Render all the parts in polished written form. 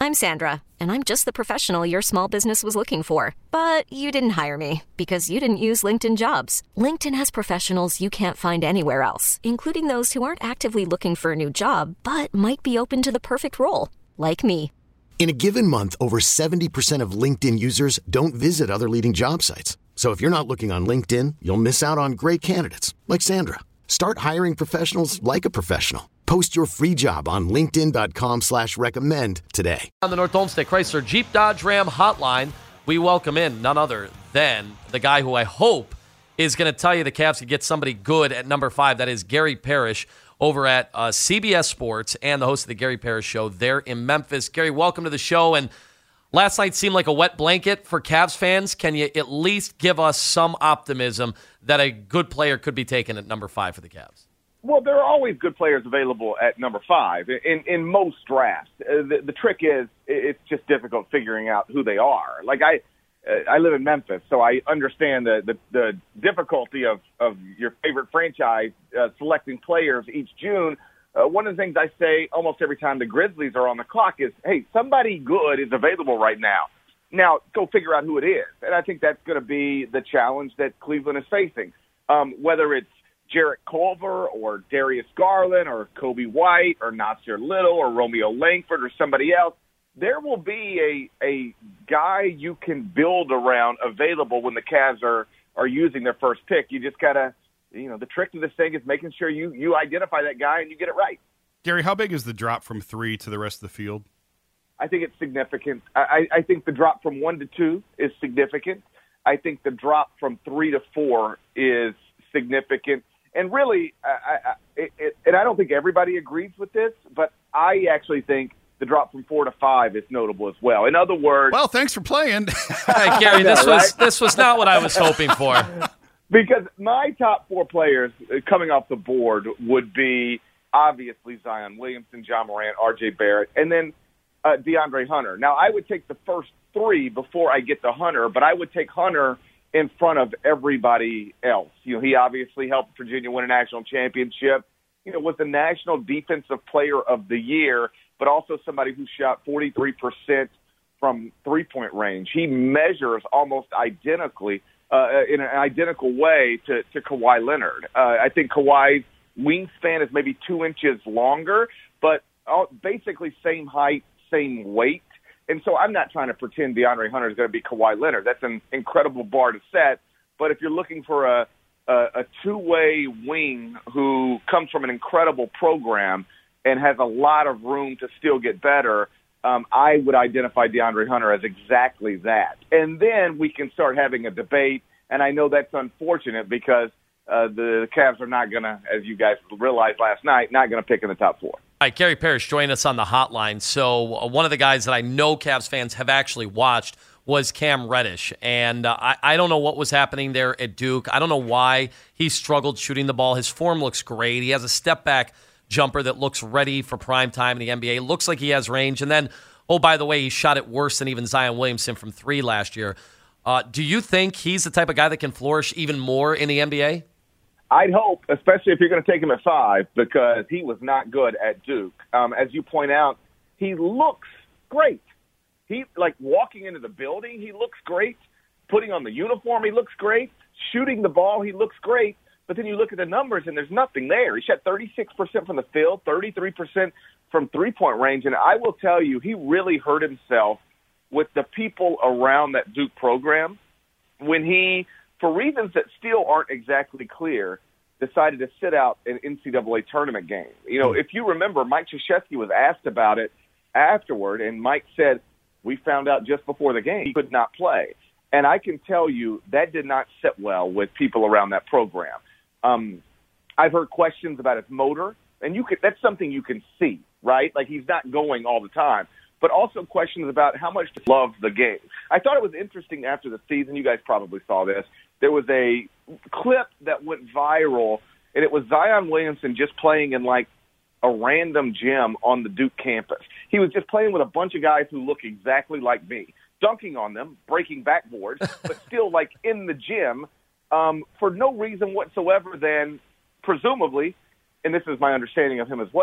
I'm Sandra, and I'm just the professional your small business was looking for. But you didn't hire me because you didn't use LinkedIn Jobs. LinkedIn has professionals you can't find anywhere else, including those who aren't actively looking for a new job, but might be open to the perfect role, like me. In a given month, over 70% of LinkedIn users don't visit other leading job sites. So if you're not looking on LinkedIn, you'll miss out on great candidates like Sandra. Start hiring professionals like a professional. Post your free job on linkedin.com/recommend today. On the North Olmsted Chrysler Jeep Dodge Ram hotline, we welcome in none other than the guy who I hope is going to tell you the Cavs can get somebody good at number 5. That is Gary Parrish over at CBS Sports and the host of the Gary Parrish Show there in Memphis. Gary, welcome to the show. And last night seemed like a wet blanket for Cavs fans. Can you at least give us some optimism that a good player could be taken at number 5 for the Cavs? Well, there are always good players available at number 5 in most drafts. The trick is it's just difficult figuring out who they are. Like I live in Memphis, so I understand the difficulty of your favorite franchise selecting players each June. One of the things I say almost every time the Grizzlies are on the clock is, hey, somebody good is available right now. Now, go figure out who it is. And I think that's going to be the challenge that Cleveland is facing. Whether it's Jarrett Culver or Darius Garland or Kobe White or Nasir Little or Romeo Langford or somebody else, there will be a guy you can build around available when the Cavs are using their first pick. You just got to, the trick to this thing is making sure you identify that guy and you get it right. Gary, how big is the drop from 3 to the rest of the field? I think it's significant. I think the drop from 1 to 2 is significant. I think the drop from 3 to 4 is significant. And really, and I don't think everybody agrees with this, but I actually think the drop from 4 to 5 is notable as well. In other words, well, thanks for playing. Hey, Gary, this was not what I was hoping for. Because my top 4 players coming off the board would be obviously Zion Williamson, John Morant, R.J. Barrett, and then DeAndre Hunter. Now, I would take the first 3 before I get to Hunter, but I would take Hunter in front of everybody else. He obviously helped Virginia win a national championship. Was the National Defensive Player of the Year, but also somebody who shot 43% from three-point range. He measures almost identically in an identical way to Kawhi Leonard. I think Kawhi's wingspan is maybe 2 inches longer, but basically same height, same weight. And so I'm not trying to pretend DeAndre Hunter is going to be Kawhi Leonard. That's an incredible bar to set. But if you're looking for a two-way wing who comes from an incredible program and has a lot of room to still get better, I would identify DeAndre Hunter as exactly that. And then we can start having a debate. And I know that's unfortunate because the Cavs are not going to, as you guys realized last night, not going to pick in the top 4. All right, Gary Parrish joined us on the hotline. So one of the guys that I know Cavs fans have actually watched was Cam Reddish. And I don't know what was happening there at Duke. I don't know why he struggled shooting the ball. His form looks great. He has a step-back jumper that looks ready for prime time in the NBA. Looks like he has range. And then, oh, by the way, he shot it worse than even Zion Williamson from 3 last year. Do you think he's the type of guy that can flourish even more in the NBA? I'd hope, especially if you're going to take him at 5, because he was not good at Duke. As you point out, he looks great. He, like, walking into the building, he looks great. Putting on the uniform, he looks great. Shooting the ball, he looks great. But then you look at the numbers, and there's nothing there. He shot 36% from the field, 33% from three-point range. And I will tell you, he really hurt himself with the people around that Duke program when he, for reasons that still aren't exactly clear, decided to sit out an NCAA tournament game. If you remember, Mike Krzyzewski was asked about it afterward, and Mike said, we found out just before the game he could not play. And I can tell you that did not sit well with people around that program. I've heard questions about his motor, and that's something you can see, right? Like, he's not going all the time. But also questions about how much he loves the game. I thought it was interesting after the season. You guys probably saw this. There was a clip that went viral, and it was Zion Williamson just playing in, like, a random gym on the Duke campus. He was just playing with a bunch of guys who look exactly like me, dunking on them, breaking backboards, but still, like, in the gym for no reason whatsoever than, presumably, and this is my understanding of him as well,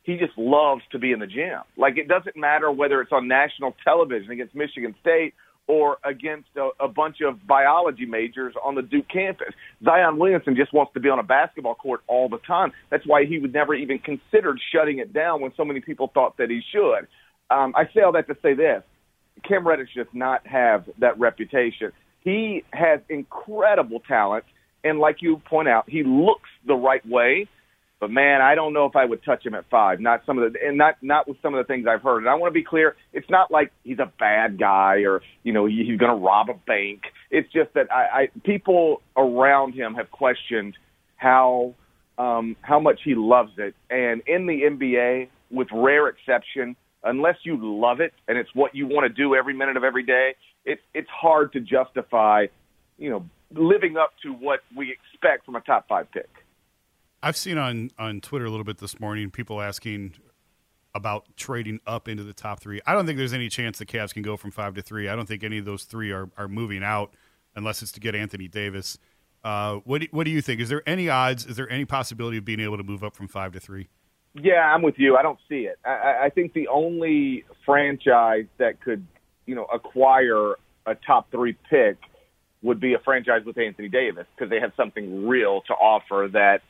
he just loves to be in the gym. Like, it doesn't matter whether it's on national television against Michigan State or against a bunch of biology majors on the Duke campus. Zion Williamson just wants to be on a basketball court all the time. That's why he would never even considered shutting it down when so many people thought that he should. I say all that to say this. Cam Reddish does not have that reputation. He has incredible talent, and like you point out, he looks the right way. But, man, I don't know if I would touch him at 5. Not with some of the things I've heard. And I want to be clear, it's not like he's a bad guy or, he's going to rob a bank. It's just that people around him have questioned how much he loves it. And in the NBA, with rare exception, unless you love it and it's what you want to do every minute of every day, it's hard to justify, living up to what we expect from a top 5 pick. I've seen on Twitter a little bit this morning people asking about trading up into the top 3. I don't think there's any chance the Cavs can go from 5 to 3. I don't think any of those 3 are moving out unless it's to get Anthony Davis. What do you think? Is there any odds? Is there any possibility of being able to move up from 5 to 3? Yeah, I'm with you. I don't see it. I think the only franchise that could, acquire a top 3 pick would be a franchise with Anthony Davis because they have something real to offer that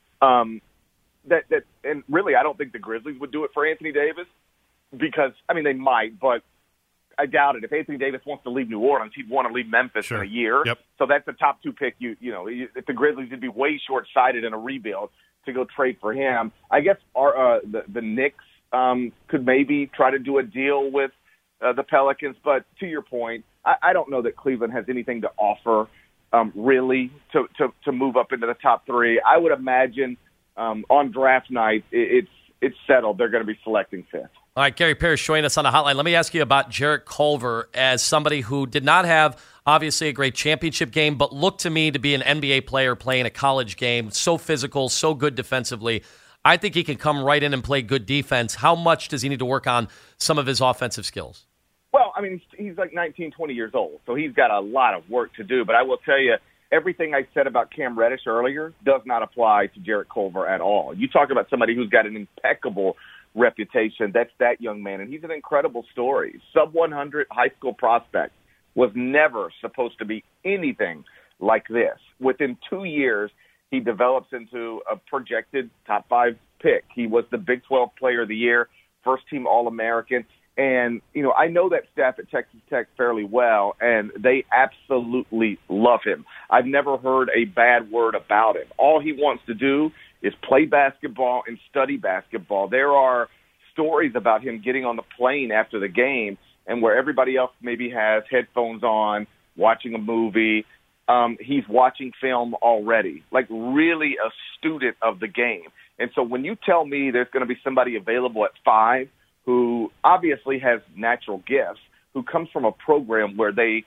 and really I don't think the Grizzlies would do it for Anthony Davis because, they might, but I doubt it. If Anthony Davis wants to leave New Orleans, he'd want to leave Memphis in a year. Yep. So that's the top 2 pick. If the Grizzlies would be way short-sighted in a rebuild to go trade for him. I guess the Knicks could maybe try to do a deal with the Pelicans, but to your point, I don't know that Cleveland has anything to offer really to move up into the top 3. I would imagine on draft night it's settled. They're going to be selecting 5th. All right, Gary Parrish joining us on the hotline. Let me ask you about Jarrett Culver as somebody who did not have, obviously, a great championship game, but looked to me to be an NBA player playing a college game. So physical, so good defensively. I think he can come right in and play good defense. How much does he need to work on some of his offensive skills? Well, he's like 19, 20 years old, so he's got a lot of work to do. But I will tell you, everything I said about Cam Reddish earlier does not apply to Jarrett Culver at all. You talk about somebody who's got an impeccable reputation. That's that young man, and he's an incredible story. Sub-100 high school prospect, was never supposed to be anything like this. Within 2 years, he develops into a projected top 5 pick. He was the Big 12 Player of the Year, first-team All-American. And, I know that staff at Texas Tech fairly well, and they absolutely love him. I've never heard a bad word about him. All he wants to do is play basketball and study basketball. There are stories about him getting on the plane after the game and where everybody else maybe has headphones on, watching a movie. He's watching film already, like really a student of the game. And so when you tell me there's going to be somebody available at 5 who obviously has natural gifts, who comes from a program where they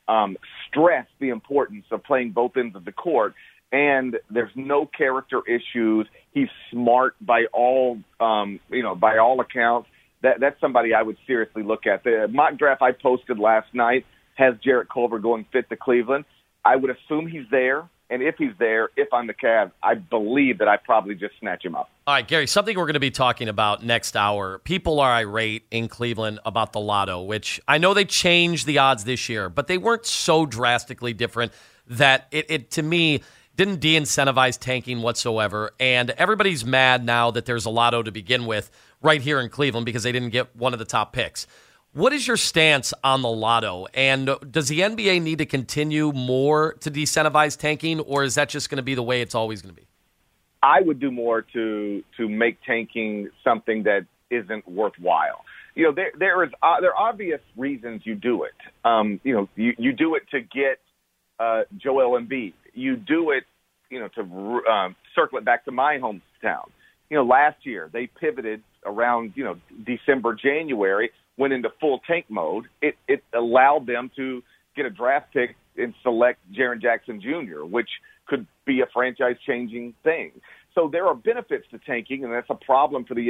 stress the importance of playing both ends of the court, and there's no character issues. He's smart by all accounts. That's somebody I would seriously look at. The mock draft I posted last night has Jarrett Culver going 5th to Cleveland. I would assume he's there. And if he's there, if I'm the Cavs, I believe that I'd probably just snatch him up. All right, Gary, something we're going to be talking about next hour. People are irate in Cleveland about the lotto, which I know they changed the odds this year, but they weren't so drastically different that it to me, didn't de-incentivize tanking whatsoever. And everybody's mad now that there's a lotto to begin with right here in Cleveland because they didn't get one of the top picks. What is your stance on the lotto? And does the NBA need to continue more to de-incentivize tanking, or is that just going to be the way it's always going to be? I would do more to make tanking something that isn't worthwhile. There are obvious reasons you do it. You do it to get Joel Embiid. You do it, to circle it back to my hometown. Last year they pivoted around, December, January, went into full tank mode. It allowed them to get a draft pick and select Jaren Jackson Jr., which could be a franchise-changing thing. So there are benefits to tanking, and that's a problem for the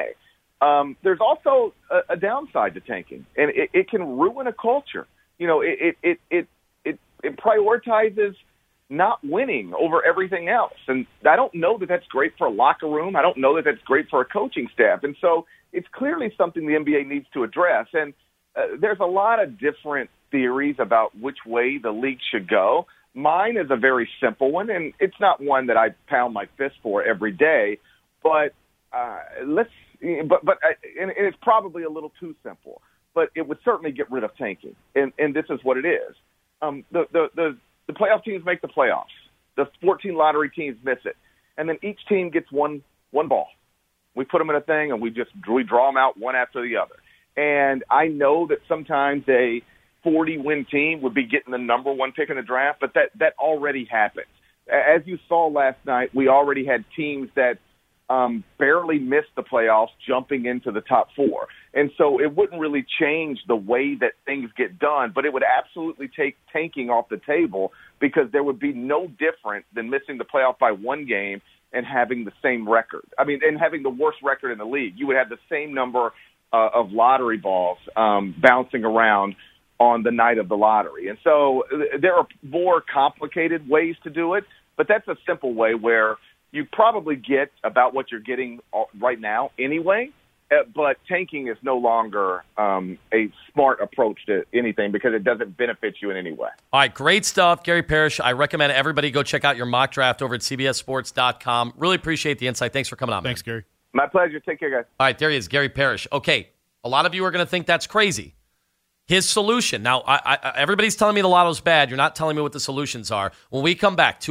NBA. There's also a downside to tanking, and it can ruin a culture. It prioritizes not winning over everything else. And I don't know that that's great for a locker room. I don't know that that's great for a coaching staff. And so it's clearly something the NBA needs to address. And there's a lot of different theories about which way the league should go. Mine is a very simple one, and it's not one that I pound my fist for every day, but and it's probably a little too simple, but it would certainly get rid of tanking. And this is what it is. The playoff teams make the playoffs. The 14 lottery teams miss it. And then each team gets one ball. We put them in a thing, and we draw them out one after the other. And I know that sometimes a 40-win team would be getting the number one pick in the draft, but that already happens. As you saw last night, we already had teams that barely missed the playoffs jumping into the top four. And so it wouldn't really change the way that things get done, but it would absolutely take tanking off the table because there would be no different than missing the playoff by one game and having the same record. I mean, and having the worst record in the league. You would have the same number of lottery balls bouncing around on the night of the lottery. And so there are more complicated ways to do it, but that's a simple way where you probably get about what you're getting right now anyway, but tanking is no longer a smart approach to anything because it doesn't benefit you in any way. All right, great stuff, Gary Parrish. I recommend everybody go check out your mock draft over at CBSSports.com. Really appreciate the insight. Thanks for coming on, Thanks, man. Gary. My pleasure. Take care, guys. All right, there he is, Gary Parrish. Okay, a lot of you are going to think that's crazy. His solution. Now, everybody's telling me the lotto's bad. You're not telling me what the solutions are. When we come back,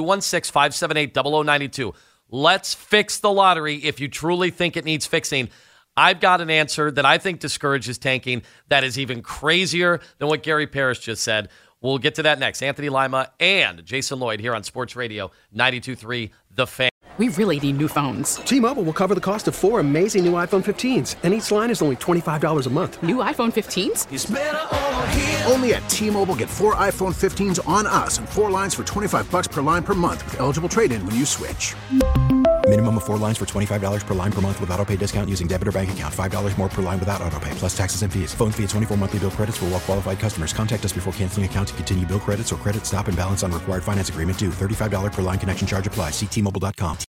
216-578-0092. Let's fix the lottery if you truly think it needs fixing. I've got an answer that I think discourages tanking that is even crazier than what Gary Parrish just said. We'll get to that next. Anthony Lima and Jason Lloyd here on Sports Radio 92.3 The Fan. We really need new phones. T-Mobile will cover the cost of 4 amazing new iPhone 15s, and each line is only $25 a month. New iPhone 15s? It's better over here. Only at T-Mobile, get 4 iPhone 15s on us and 4 lines for $25 per line per month with eligible trade-in when you switch. Minimum of 4 lines for $25 per line per month with autopay discount using debit or bank account. $5 more per line without autopay, plus taxes and fees. Phone fee at 24 monthly bill credits for well-qualified customers. Contact us before canceling account to continue bill credits or credit stop and balance on required finance agreement due. $35 per line connection charge applies. See T-Mobile.com.